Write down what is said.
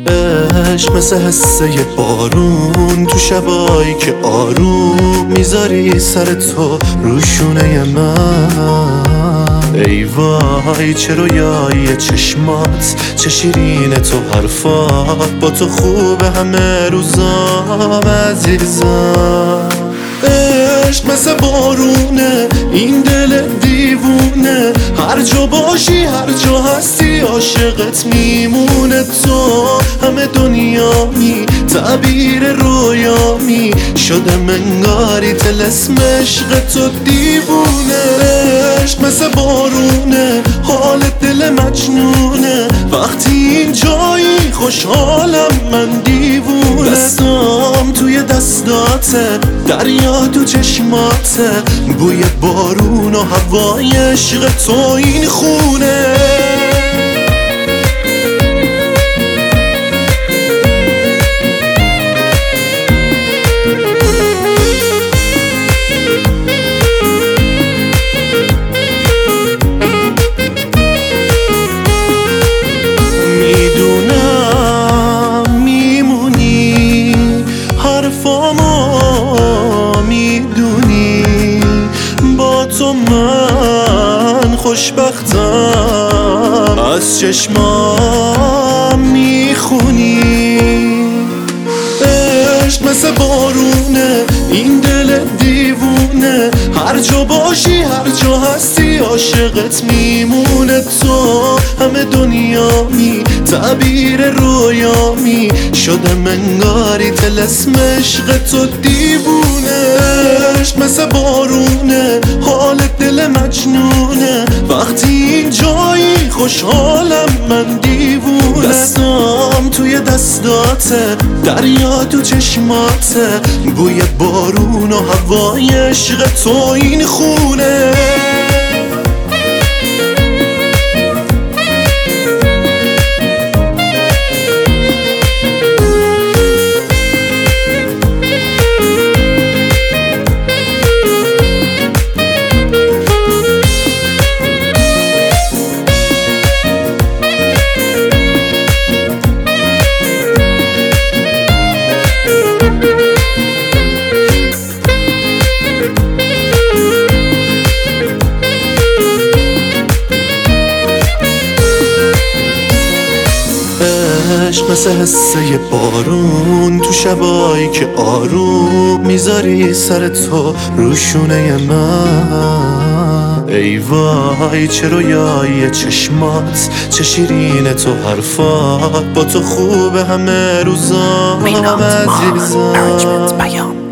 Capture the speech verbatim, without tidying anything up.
عشق مثل حسه بارون تو شبایی که آروم میذاری سر تو روشونه من. ای وای چه رویایی چشمات، چه شیرین تو حرفات، با تو خوبه همه روزام عزیزم. عشق مثل بارونه این دل دیوونه، هر جا باشی هر جا هستی عاشقت میمونه. تو همه دنیامی تعبیر رویامی، شده منگاری طلسم عشق تو دیوونه. عشق مثل بارونه حال دل مجنونه، وقتی این جایی خوشحالم من دیوونه. دستام توی دستاته، دریا تو چشماته، بوی بارون و هوای عشق تو این خونه. من خوشبختم از چشمام میخونی. عشق مثل بارونه این دل دیوونه، هر جا باشی هر جا هستی عاشقت میمونه. تو همه دنیامی تعبیر رویامی، شده منگاری طلسم عشق تو دیوونه. عشق مثل بارونه حال دل مجنونه، وقتی این جایی خوشحالم من دیوونه. دستام توی دستاته، دریا تو چشماته، بوی بارون و هوای عشق تو این خونه. عشق مثل حسه بارون تو شبایی که آروم میذاری سر تو روشونه من. ای وای چه رویایی چشمات، چه شیرین تو حرفات، با تو خوبه همه روزام عزیزم.